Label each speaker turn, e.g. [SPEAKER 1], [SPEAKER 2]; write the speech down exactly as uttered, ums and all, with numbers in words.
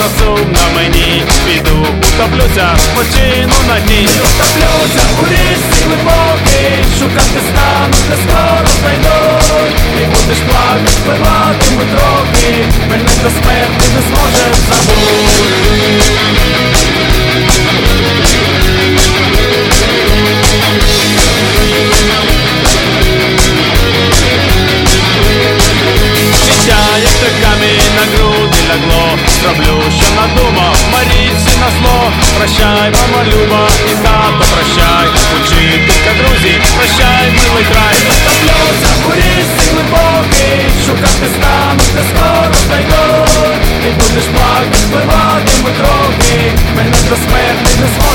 [SPEAKER 1] сум на мені, піду, утоплюся в почину на дні.
[SPEAKER 2] Утоплюся у річці глибокій, шукати стану, де скоро знайдуть. І будеш плакати, спливатимуть роки, мене до смерти не зможеш забути.
[SPEAKER 1] Як той камінь на груди лягло, зроблю, що надумав, Марійці на зло. Прощай, мама люба, і тато прощай, учителька, друзі, прощай, милий край.
[SPEAKER 2] Утоплюся у річці глибокій, шукати стану, де скоро знайдуть. І будеш плакати, спливатимуть роки, мене до смерти не зможеш